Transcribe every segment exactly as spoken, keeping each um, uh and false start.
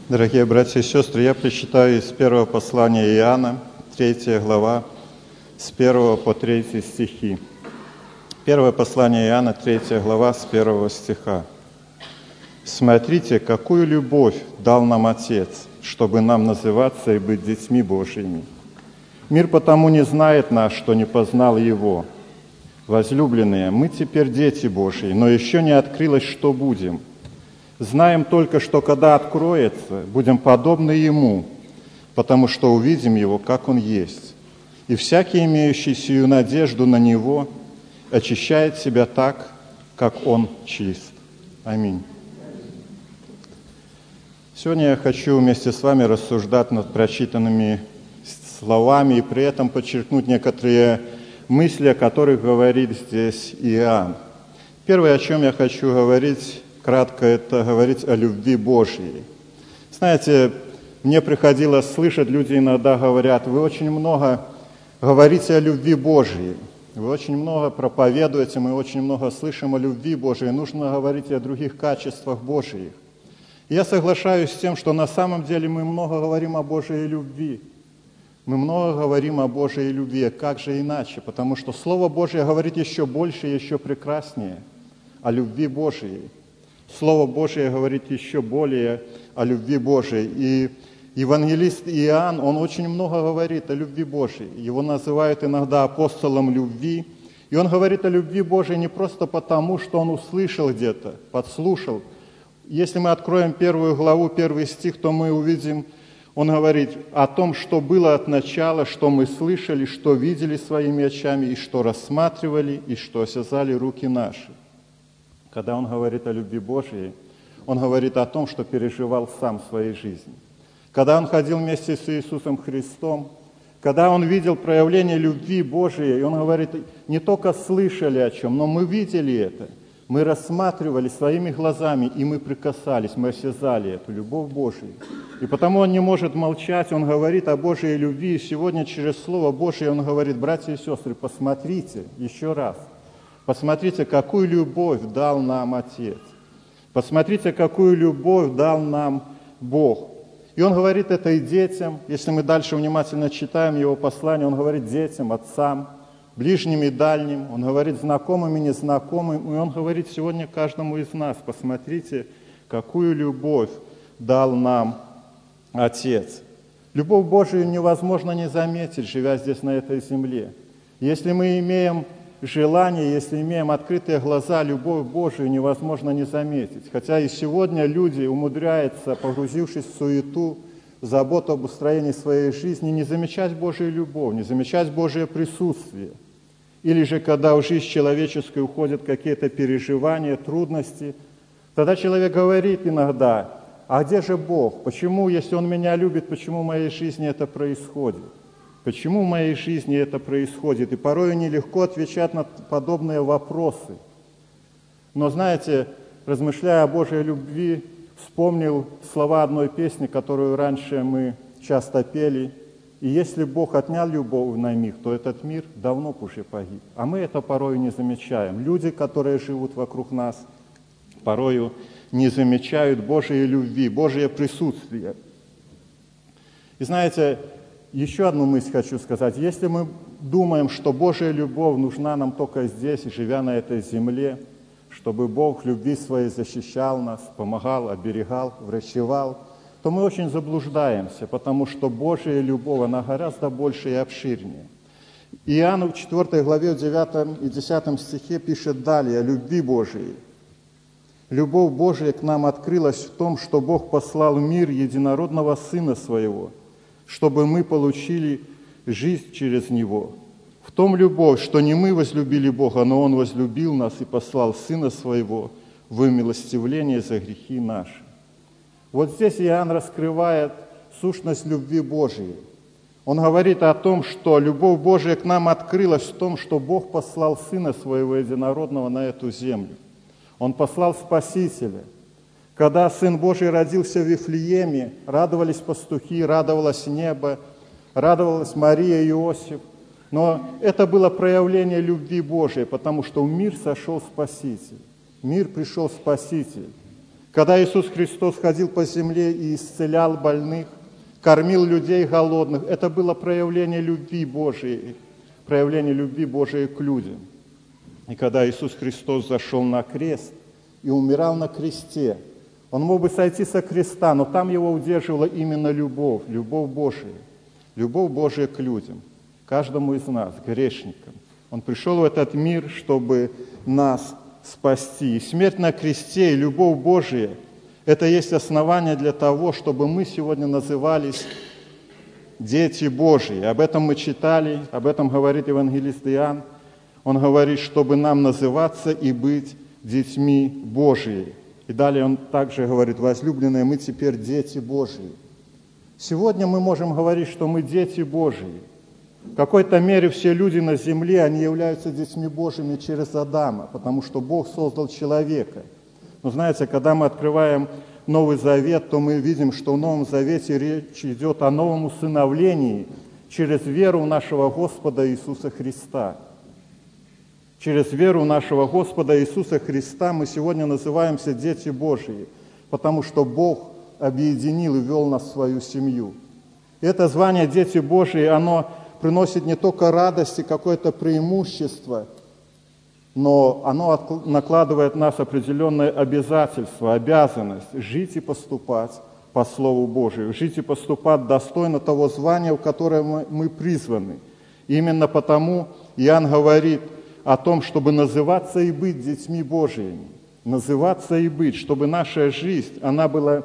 Дорогие братья и сестры, я прочитаю из первого послания Иоанна, третья глава, с первого по третий стихи. Первое послание Иоанна, третья глава, с первого стиха. «Смотрите, какую любовь дал нам Отец, чтобы нам называться и быть детьми Божьими. Мир потому не знает нас, что не познал Его. Возлюбленные, мы теперь дети Божьи, но еще не открылось, что будем. Знаем только, что когда откроется, будем подобны Ему, потому что увидим Его, как Он есть. И всякий, имеющий сию надежду на Него, очищает себя так, как Он чист». Аминь. Сегодня я хочу вместе с вами рассуждать над прочитанными словами и при этом подчеркнуть некоторые мысли, о которых говорит здесь Иоанн. Первое, о чем я хочу говорить, кратко, это говорить о любви Божьей. Знаете, мне приходилось слышать, люди иногда говорят: вы очень много говорите о любви Божьей, вы очень много проповедуете, мы очень много слышим о любви Божьей, нужно говорить и о других качествах Божьих. И я соглашаюсь с тем, что на самом деле мы много говорим о Божьей любви. Мы много говорим о Божьей любви, как же иначе, потому что Слово Божье говорит еще больше, еще прекраснее о любви Божьей. Слово Божье говорит еще более о любви Божьей. И евангелист Иоанн, он очень много говорит о любви Божьей. Его называют иногда апостолом любви. И он говорит о любви Божьей не просто потому, что он услышал где-то, подслушал. Если мы откроем первую главу, первый стих, то мы увидим, он говорит о том, что было от начала, что мы слышали, что видели своими очами, и что рассматривали, и что осязали руки наши. Когда он говорит о любви Божьей, он говорит о том, что переживал сам в своей жизни. Когда он ходил вместе с Иисусом Христом, когда он видел проявление любви Божией, и он говорит, не только слышали о чем, но мы видели это. Мы рассматривали своими глазами, и мы прикасались, мы осязали эту любовь Божию. И потому он не может молчать, он говорит о Божьей любви. И сегодня через Слово Божие он говорит: братья и сестры, посмотрите еще раз. Посмотрите, какую любовь дал нам Отец. Посмотрите, какую любовь дал нам Бог. И он говорит это и детям. Если мы дальше внимательно читаем его послание, он говорит детям, отцам, ближним и дальним. Он говорит знакомым и незнакомым. И он говорит сегодня каждому из нас: посмотрите, какую любовь дал нам Отец. Любовь Божию невозможно не заметить, живя здесь, на этой земле. Если мы имеем желание, если имеем открытые глаза, любовь Божию невозможно не заметить. Хотя и сегодня люди умудряются, погрузившись в суету, заботу об устроении своей жизни, не замечать Божию любовь, не замечать Божие присутствие. Или же, когда в жизнь человеческую уходят какие-то переживания, трудности, тогда человек говорит иногда: а где же Бог? Почему, если Он меня любит, почему в моей жизни это происходит? Почему в моей жизни это происходит? И порой нелегко отвечать на подобные вопросы. Но знаете, размышляя о Божьей любви, вспомнил слова одной песни, которую раньше мы часто пели. И если Бог отнял любовь на мир, то этот мир давно б уже погиб. А мы это порою не замечаем. Люди, которые живут вокруг нас, порою не замечают Божьей любви, Божье присутствие. И знаете, еще одну мысль хочу сказать. Если мы думаем, что Божья любовь нужна нам только здесь, живя на этой земле, чтобы Бог в любви своей защищал нас, помогал, оберегал, врачевал, то мы очень заблуждаемся, потому что Божья любовь, она гораздо больше и обширнее. Иоанн в четвёртой главе, в девятом и десятом стихе пишет далее о любви Божией. «Любовь Божия к нам открылась в том, что Бог послал в мир единородного Сына Своего, чтобы мы получили жизнь через Него. В том любовь, что не мы возлюбили Бога, но Он возлюбил нас и послал Сына Своего в умилостивление за грехи наши». Вот здесь Иоанн раскрывает сущность любви Божией. Он говорит о том, что любовь Божия к нам открылась в том, что Бог послал Сына Своего Единородного на эту землю. Он послал Спасителя. Когда Сын Божий родился в Вифлееме, радовались пастухи, радовалось небо, радовалась Мария и Иосиф. Но это было проявление любви Божией, потому что в мир сошел Спаситель. В мир пришел Спаситель. Когда Иисус Христос ходил по земле и исцелял больных, кормил людей голодных, это было проявление любви Божией, проявление любви Божией к людям. И когда Иисус Христос зашел на крест и умирал на кресте, Он мог бы сойти со креста, но там Его удерживала именно любовь, любовь Божия, любовь Божия к людям, каждому из нас, грешникам. Он пришел в этот мир, чтобы нас спасти. И смерть на кресте и любовь Божия – это есть основание для того, чтобы мы сегодня назывались дети Божьи. Об этом мы читали, об этом говорит евангелист Иоанн. Он говорит, чтобы нам называться и быть детьми Божьи. И далее он также говорит: возлюбленные, мы теперь дети Божьи. Сегодня мы можем говорить, что мы дети Божьи. В какой-то мере все люди на земле, они являются детьми Божьими через Адама, потому что Бог создал человека. Но знаете, когда мы открываем Новый Завет, то мы видим, что в Новом Завете речь идет о новом усыновлении через веру в нашего Господа Иисуса Христа. Через веру в нашего Господа Иисуса Христа мы сегодня называемся дети Божьи, потому что Бог объединил и ввел нас в свою семью. И это звание «Дети Божьи», оно приносит не только радость и какое-то преимущество, но оно накладывает на нас определенное обязательство, обязанность жить и поступать по Слову Божию, жить и поступать достойно того звания, в которое мы, мы призваны. И именно потому Иоанн говорит о том, чтобы называться и быть детьми Божьими, называться и быть, чтобы наша жизнь, она была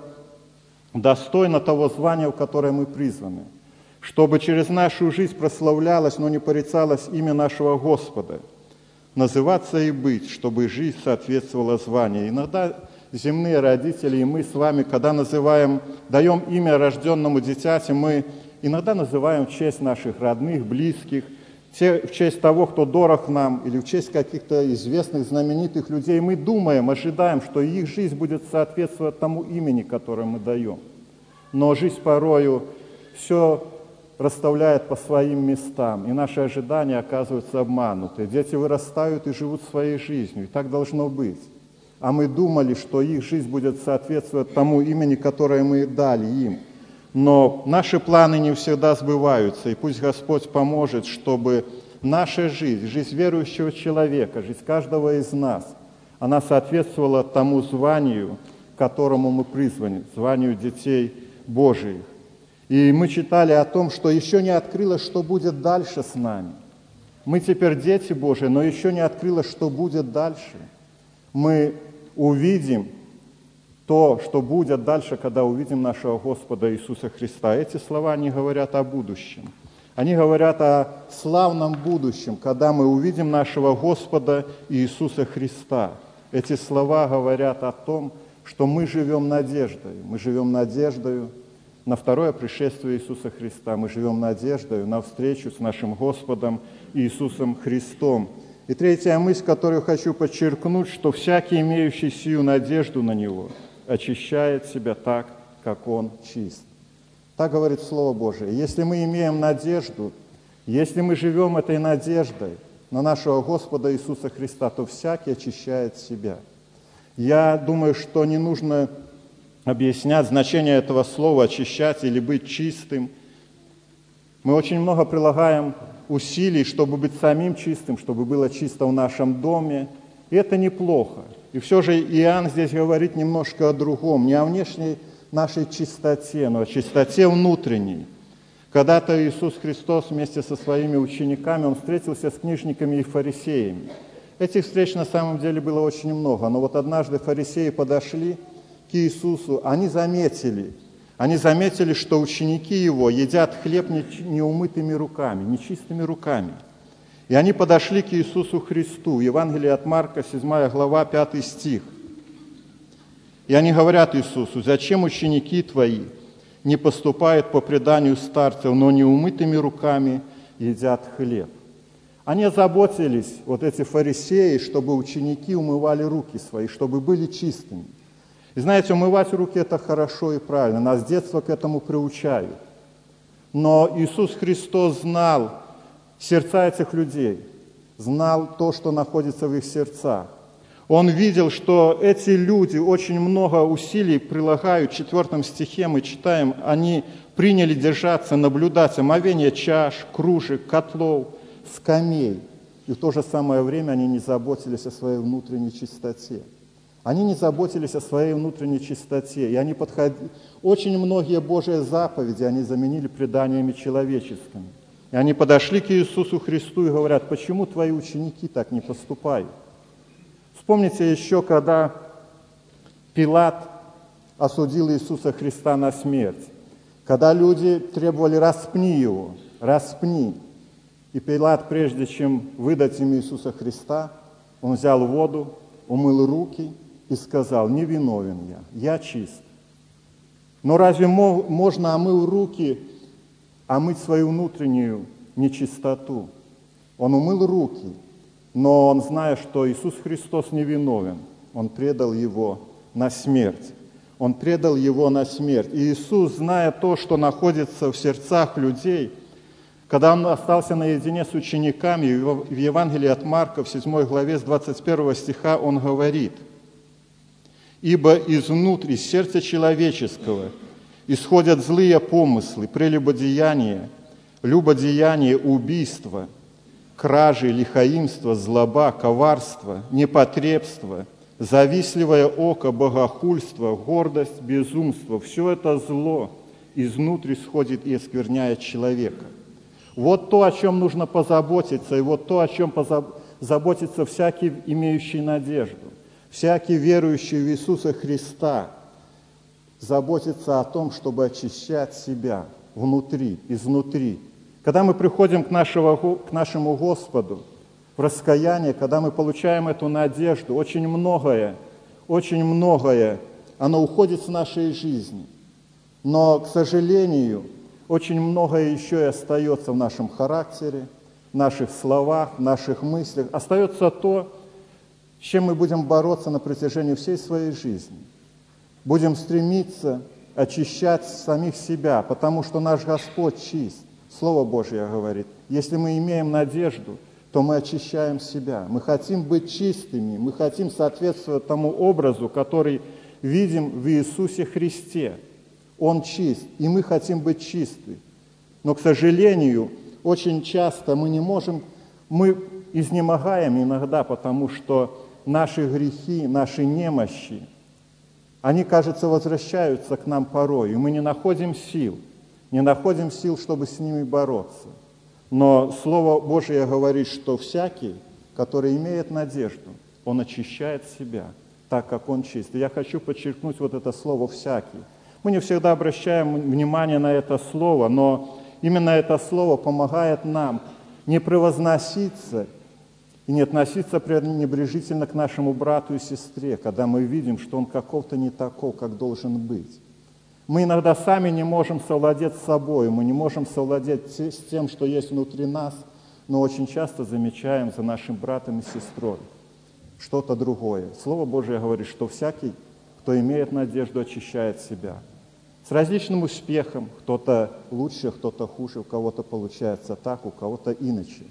достойна того звания, в которое мы призваны, чтобы через нашу жизнь прославлялось, но не порицалось имя нашего Господа. Называться и быть, чтобы жизнь соответствовала званию. Иногда земные родители и мы с вами, когда называем, даем имя рожденному дитяти, мы иногда называем в честь наших родных, близких, в честь того, кто дорог нам, или в честь каких-то известных, знаменитых людей. Мы думаем, ожидаем, что их жизнь будет соответствовать тому имени, которое мы даем. Но жизнь порою все расставляет по своим местам, и наши ожидания оказываются обмануты. Дети вырастают и живут своей жизнью, и так должно быть. А мы думали, что их жизнь будет соответствовать тому имени, которое мы дали им. Но наши планы не всегда сбываются, и пусть Господь поможет, чтобы наша жизнь, жизнь верующего человека, жизнь каждого из нас, она соответствовала тому званию, к которому мы призваны, званию детей Божиих. И мы читали о том, что еще не открылось, что будет дальше с нами. Мы теперь дети Божии, но еще не открылось, что будет дальше. Мы увидим то, что будет дальше, когда увидим нашего Господа Иисуса Христа. Эти слова, они говорят о будущем. Они говорят о славном будущем, когда мы увидим нашего Господа Иисуса Христа. Эти слова говорят о том, что мы живем надеждой. Мы живем надеждой на второе пришествие Иисуса Христа. Мы живем надеждой на встречу с нашим Господом Иисусом Христом. И третья мысль, которую хочу подчеркнуть, что всякий, имеющий сию надежду на Него, очищает себя так, как Он чист. Так говорит Слово Божие. Если мы имеем надежду, если мы живем этой надеждой на нашего Господа Иисуса Христа, то всякий очищает себя. Я думаю, что не нужно объяснять значение этого слова «очищать» или «быть чистым». Мы очень много прилагаем усилий, чтобы быть самим чистым, чтобы было чисто в нашем доме. И это неплохо. И все же Иоанн здесь говорит немножко о другом, не о внешней нашей чистоте, но о чистоте внутренней. Когда-то Иисус Христос вместе со своими учениками, Он встретился с книжниками и фарисеями. Этих встреч на самом деле было очень много, но вот однажды фарисеи подошли к Иисусу, они заметили, они заметили, что ученики Его едят хлеб неумытыми руками, нечистыми руками. И они подошли к Иисусу Христу, Евангелие от Марка, седьмая глава, пятый стих. И они говорят Иисусу: «Зачем ученики Твои не поступают по преданию старцев, но неумытыми руками едят хлеб?» Они озаботились, вот эти фарисеи, чтобы ученики умывали руки свои, чтобы были чистыми. И знаете, умывать руки – это хорошо и правильно, нас с детства к этому приучают. Но Иисус Христос знал сердца этих людей, знал то, что находится в их сердцах. Он видел, что эти люди очень много усилий прилагают. В четвертом стихе мы читаем, они приняли держаться, наблюдать омовение чаш, кружек, котлов, скамей. И в то же самое время они не заботились о своей внутренней чистоте. Они не заботились о своей внутренней чистоте. И они подходили... Очень многие Божьи заповеди они заменили преданиями человеческими. И они подошли к Иисусу Христу и говорят: почему твои ученики так не поступают? Вспомните еще, когда Пилат осудил Иисуса Христа на смерть, когда люди требовали: распни его, распни. И Пилат, прежде чем выдать им Иисуса Христа, он взял воду, умыл руки и сказал: не виновен я, я чист. Но разве можно, омыв руки, омыть свою внутреннюю нечистоту? Он умыл руки, но он, зная, что Иисус Христос невиновен, он предал его на смерть. Он предал его на смерть. И Иисус, зная то, что находится в сердцах людей, когда он остался наедине с учениками, в Евангелии от Марка, в седьмой главе, с двадцать первого стиха, он говорит: «Ибо изнутри сердца человеческого исходят злые помыслы, прелюбодеяние, любодеяние, убийство, кражи, лихаимство, злоба, коварство, непотребство, завистливое око, богохульство, гордость, безумство». Все это зло изнутри сходит и оскверняет человека. Вот то, о чем нужно позаботиться, и вот то, о чем позаботится всякий, имеющий надежду, всякий верующий в Иисуса Христа, заботится о том, чтобы очищать себя внутри, изнутри. Когда мы приходим к, нашего, к нашему Господу в раскаяние, когда мы получаем эту надежду, очень многое, очень многое, оно уходит с нашей жизни. Но, к сожалению, очень многое еще и остается в нашем характере, в наших словах, в наших мыслях. Остается то, с чем мы будем бороться на протяжении всей своей жизни. Будем стремиться очищать самих себя, потому что наш Господь чист. Слово Божье говорит: если мы имеем надежду, то мы очищаем себя. Мы хотим быть чистыми, мы хотим соответствовать тому образу, который видим в Иисусе Христе. Он чист, и мы хотим быть чисты. Но, к сожалению, очень часто мы не можем, мы изнемогаем иногда, потому что наши грехи, наши немощи, они, кажется, возвращаются к нам порой, и мы не находим сил, не находим сил, чтобы с ними бороться. Но Слово Божие говорит, что всякий, который имеет надежду, он очищает себя, так как он чист. И я хочу подчеркнуть вот это слово «всякий». Мы не всегда обращаем внимание на это слово, но именно это слово помогает нам не превозноситься и не относиться пренебрежительно к нашему брату и сестре, когда мы видим, что он каков-то не таков, как должен быть. Мы иногда сами не можем совладеть с собой, мы не можем совладеть с тем, что есть внутри нас, но очень часто замечаем за нашим братом и сестрой что-то другое. Слово Божие говорит, что всякий, кто имеет надежду, очищает себя. С различным успехом, кто-то лучше, кто-то хуже, у кого-то получается так, у кого-то иначе.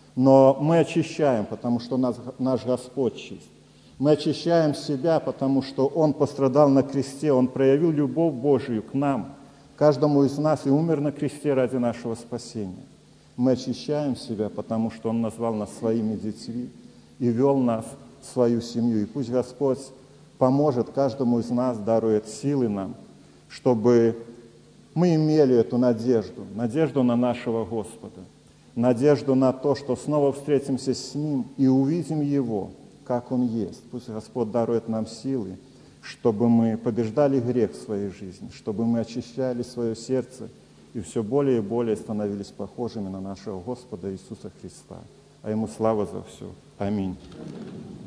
Но мы очищаем, потому что наш, наш Господь чист. Мы очищаем себя, потому что Он пострадал на кресте, Он проявил любовь Божию к нам, каждому из нас, и умер на кресте ради нашего спасения. Мы очищаем себя, потому что Он назвал нас своими детьми и вел нас в свою семью. И пусть Господь поможет каждому из нас, дарует силы нам, чтобы мы имели эту надежду, надежду на нашего Господа, надежду на то, что снова встретимся с Ним и увидим Его, как Он есть. Пусть Господь дарует нам силы, чтобы мы побеждали грех в своей жизни, чтобы мы очищали свое сердце и все более и более становились похожими на нашего Господа Иисуса Христа. А Ему слава за все. Аминь.